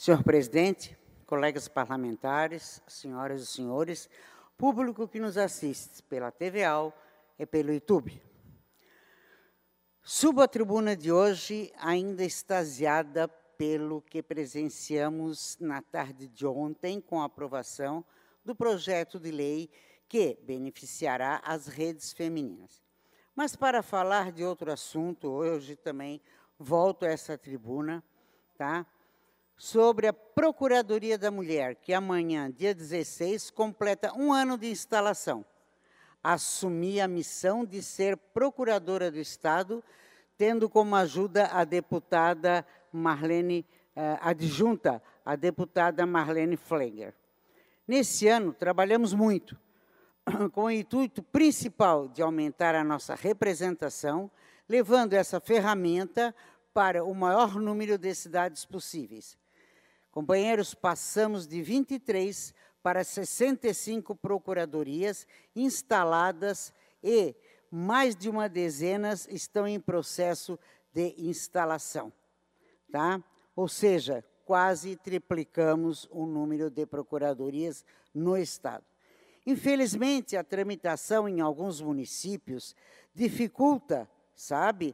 Senhor presidente, colegas parlamentares, senhoras e senhores, público que nos assiste pela TVA e pelo YouTube. Subo à tribuna de hoje ainda extasiada pelo que presenciamos na tarde de ontem com a aprovação do projeto de lei que beneficiará as redes femininas. Mas para falar de outro assunto, hoje também volto a essa tribuna, tá? Sobre a Procuradoria da Mulher, que amanhã, dia 16, completa 1 ano de instalação. Assumi a missão de ser procuradora do Estado, tendo como ajuda a deputada Marlene, adjunta, a deputada Marlene Flegger. Nesse ano, trabalhamos muito, com o intuito principal de aumentar a nossa representação, levando essa ferramenta para o maior número de cidades possíveis. Companheiros, passamos de 23 para 65 procuradorias instaladas e mais de uma dezena estão em processo de instalação, tá? Ou seja, quase triplicamos o número de procuradorias no Estado. Infelizmente, a tramitação em alguns municípios dificulta, sabe,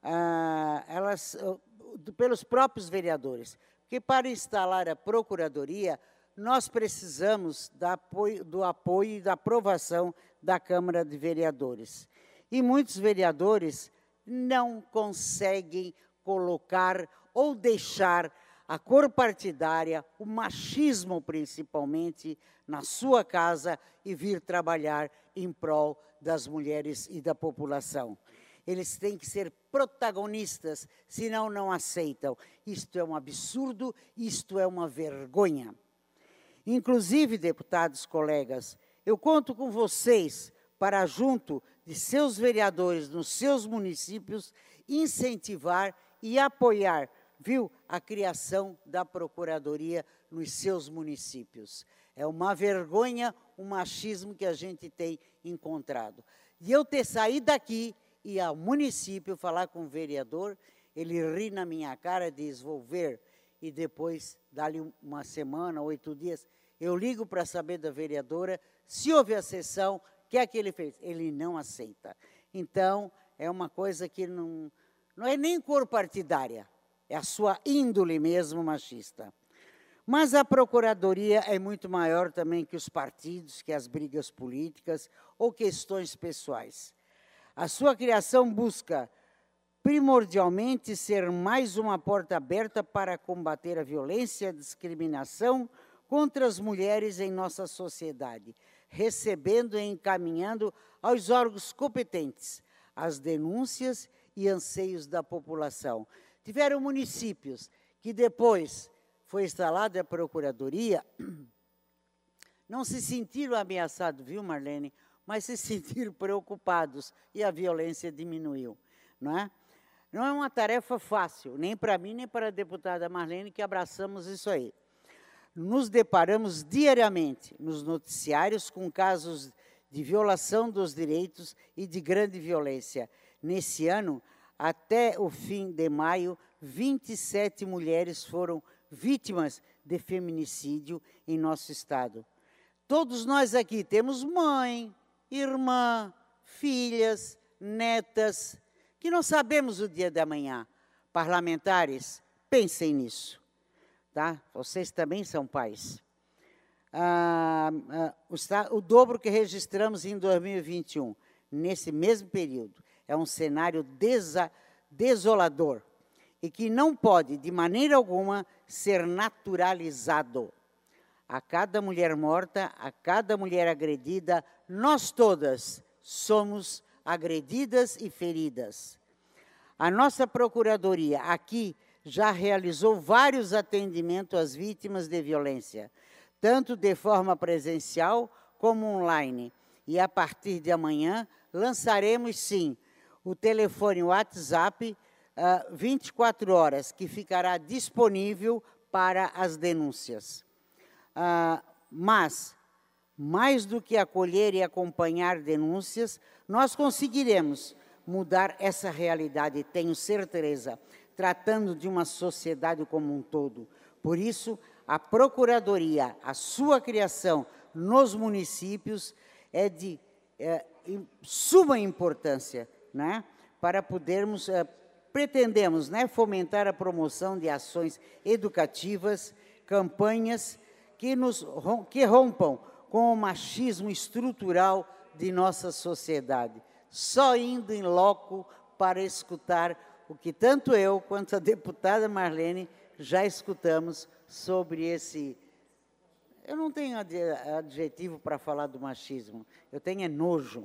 pelos próprios vereadores, porque para instalar a procuradoria, nós precisamos do apoio e da aprovação da Câmara de Vereadores. E muitos vereadores não conseguem colocar ou deixar a cor partidária, o machismo principalmente, na sua casa e vir trabalhar em prol das mulheres e da população. Eles têm que ser protagonistas, senão não aceitam. Isto é um absurdo, isto é uma vergonha. Inclusive, deputados, colegas, eu conto com vocês para, junto de seus vereadores nos seus municípios, incentivar e apoiar, viu, a criação da Procuradoria nos seus municípios. É uma vergonha o machismo que a gente tem encontrado. E eu ter saído daqui e ao município falar com o vereador, ele ri na minha cara, diz, vou ver, e depois, dá-lhe uma semana, 8 dias, eu ligo para saber da vereadora, se houve a sessão, o que é que ele fez? Ele não aceita. Então, é uma coisa que não é nem cor partidária, é a sua índole mesmo machista. Mas a Procuradoria é muito maior também que os partidos, que as brigas políticas ou questões pessoais. A sua criação busca, primordialmente, ser mais uma porta aberta para combater a violência e a discriminação contra as mulheres em nossa sociedade, recebendo e encaminhando aos órgãos competentes as denúncias e anseios da população. Tiveram municípios que depois foi instalada a Procuradoria, não se sentiram ameaçados, viu, Marlene? Mas se sentiram preocupados e a violência diminuiu, não é? Não é uma tarefa fácil, nem para mim, nem para a deputada Marlene, que abraçamos isso aí. Nos deparamos diariamente nos noticiários com casos de violação dos direitos e de grande violência. Nesse ano, até o fim de maio, 27 mulheres foram vítimas de feminicídio em nosso estado. Todos nós aqui temos mãe, irmã, filhas, netas, que não sabemos o dia da manhã. Parlamentares, pensem nisso, tá? Vocês também são pais. O dobro que registramos em 2021, nesse mesmo período, é um cenário desolador e que não pode, de maneira alguma, ser naturalizado. A cada mulher morta, a cada mulher agredida, nós todas somos agredidas e feridas. A nossa Procuradoria aqui já realizou vários atendimentos às vítimas de violência, tanto de forma presencial como online. E a partir de amanhã, lançaremos, sim, o telefone WhatsApp 24 horas, que ficará disponível para as denúncias. Mas, mais do que acolher e acompanhar denúncias, nós conseguiremos mudar essa realidade, tenho certeza, tratando de uma sociedade como um todo, Por isso, a Procuradoria, a sua criação nos municípios é de suma importância, né, para podermos, pretendemos, né, fomentar a promoção de ações educativas, campanhas que rompam com o machismo estrutural de nossa sociedade. Só indo em loco para escutar o que tanto eu quanto a deputada Marlene já escutamos sobre esse... Eu não tenho adjetivo para falar do machismo, eu tenho nojo.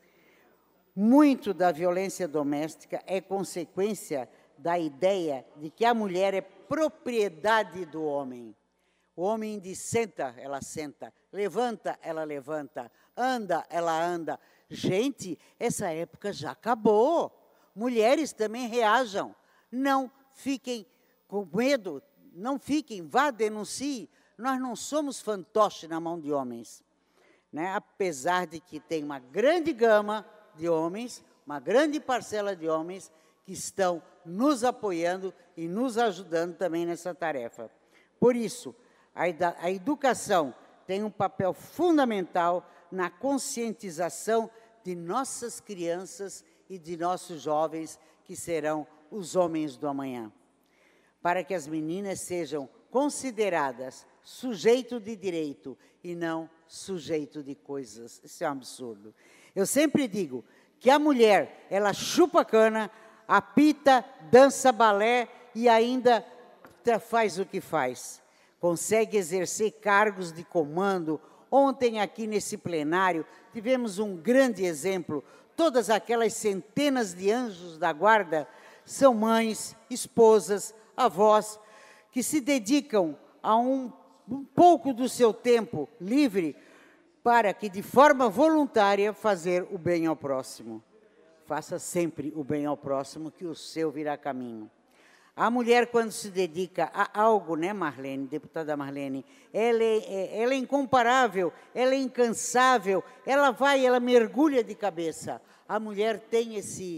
Muito da violência doméstica é consequência da ideia de que a mulher é propriedade do homem. O homem diz senta, ela senta, levanta, ela levanta, anda, ela anda. Gente, essa época já acabou. Mulheres também reajam. Não fiquem com medo, não fiquem, vá, denuncie. Nós não somos fantoche na mão de homens, né? Apesar de que tem uma grande gama de homens, uma grande parcela de homens que estão nos apoiando e nos ajudando também nessa tarefa. Por isso, a educação tem um papel fundamental na conscientização de nossas crianças e de nossos jovens, que serão os homens do amanhã, para que as meninas sejam consideradas sujeito de direito e não sujeito de coisas. Isso é um absurdo. Eu sempre digo que a mulher, ela chupa cana, apita, dança balé e ainda faz o que faz. Consegue exercer cargos de comando. Ontem, aqui nesse plenário, tivemos um grande exemplo. Todas aquelas centenas de anjos da guarda são mães, esposas, avós, que se dedicam a um pouco do seu tempo livre para que, de forma voluntária, fazer o bem ao próximo. Faça sempre o bem ao próximo, que o seu virá caminho. A mulher, quando se dedica a algo, né, Marlene, deputada Marlene, ela é incomparável, ela é incansável, ela mergulha de cabeça. A mulher tem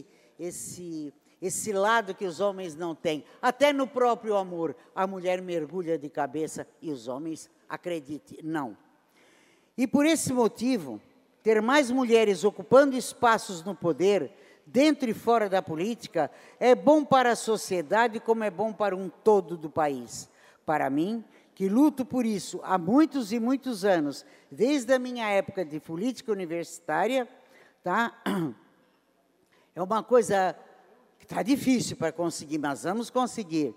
esse lado que os homens não têm. Até no próprio amor, a mulher mergulha de cabeça e os homens, acredite, não. E por esse motivo, ter mais mulheres ocupando espaços no poder, dentro e fora da política, é bom para a sociedade como é bom para um todo do país. Para mim, que luto por isso há muitos e muitos anos, desde a minha época de política universitária, tá? É uma coisa que está difícil para conseguir, mas vamos conseguir.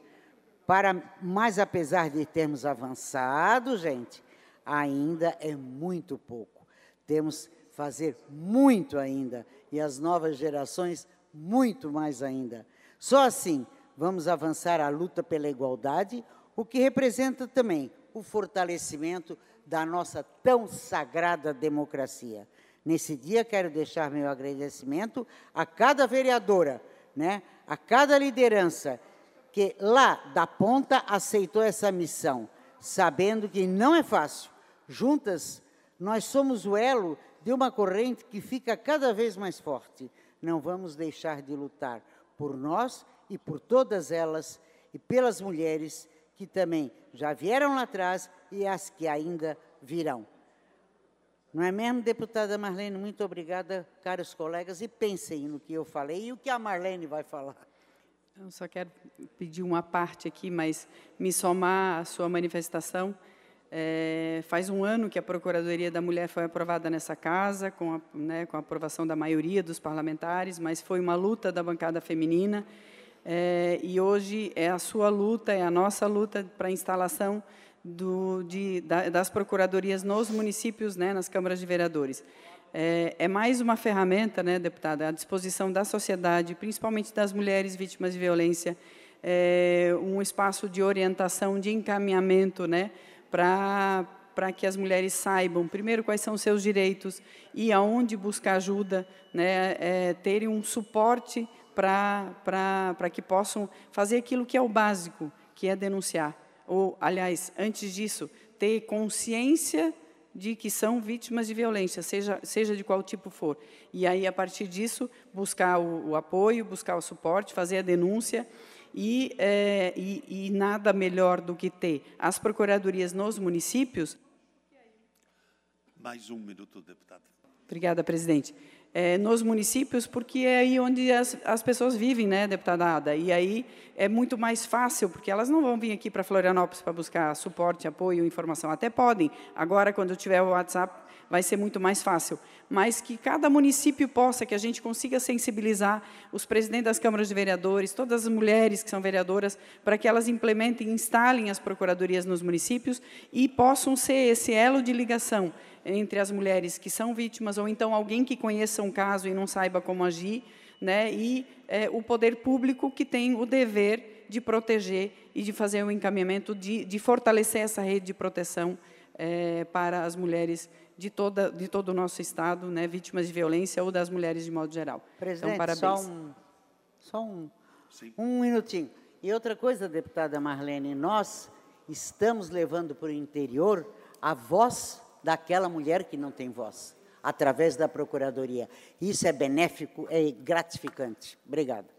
Mas apesar de termos avançado, gente, ainda é muito pouco. Temos que fazer muito ainda, e as novas gerações muito mais ainda. Só assim vamos avançar a luta pela igualdade, o que representa também o fortalecimento da nossa tão sagrada democracia. Nesse dia, quero deixar meu agradecimento a cada vereadora, né, a cada liderança que lá da ponta aceitou essa missão, sabendo que não é fácil. Juntas, nós somos o elo de uma corrente que fica cada vez mais forte. Não vamos deixar de lutar por nós e por todas elas, e pelas mulheres que também já vieram lá atrás e as que ainda virão. Não é mesmo, deputada Marlene? Muito obrigada, caros colegas, e pensem no que eu falei e o que a Marlene vai falar. Eu só quero pedir uma parte aqui, mas me somar à sua manifestação. Faz um ano que a Procuradoria da Mulher foi aprovada nessa casa, com a aprovação da maioria dos parlamentares, mas foi uma luta da bancada feminina, e hoje é a sua luta, é a nossa luta para a instalação das procuradorias nos municípios, né, nas câmaras de vereadores. É mais uma ferramenta, né, deputada, à disposição da sociedade, principalmente das mulheres vítimas de violência, um espaço de orientação, de encaminhamento, né, para que as mulheres saibam, primeiro, quais são os seus direitos e aonde buscar ajuda, né, terem um suporte para que possam fazer aquilo que é o básico, que é denunciar. Ou, aliás, antes disso, ter consciência de que são vítimas de violência, seja de qual tipo for. E aí, a partir disso, buscar o apoio, buscar o suporte, fazer a denúncia e nada melhor do que ter as procuradorias nos municípios. Mais 1 minuto, deputada. Obrigada, presidente. Nos municípios, porque é aí onde as pessoas vivem, né, deputada Ada? E aí é muito mais fácil, porque elas não vão vir aqui para Florianópolis para buscar suporte, apoio, informação. Até podem. Agora, quando tiver o WhatsApp, vai ser muito mais fácil. Mas que cada município possa, que a gente consiga sensibilizar os presidentes das câmaras de vereadores, todas as mulheres que são vereadoras, para que elas implementem, instalem as procuradorias nos municípios e possam ser esse elo de ligação entre as mulheres que são vítimas, ou então alguém que conheça um caso e não saiba como agir, né, e o poder público que tem o dever de proteger e de fazer um encaminhamento, de fortalecer essa rede de proteção para as mulheres de todo o nosso Estado, né, vítimas de violência ou das mulheres de modo geral. Presidente, então, parabéns. Só um minutinho. E outra coisa, deputada Marlene, nós estamos levando para o interior a voz daquela mulher que não tem voz, através da Procuradoria. Isso é benéfico, é gratificante. Obrigada.